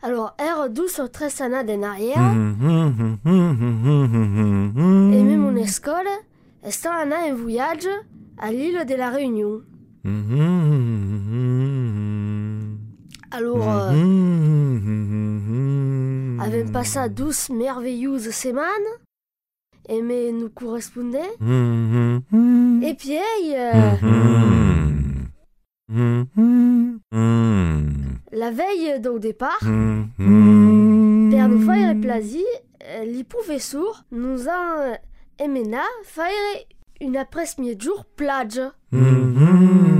Alors, douce très sana den arrière. Et même mon école, est un voyage à l'île de la Réunion. Alors, avons passé 12 merveilleuses semaines, et mais nous correspondaient. Et puis, la veille au départ, per nous faire plaisir, les professeurs nous ont emmené faire une après-midi jour plage.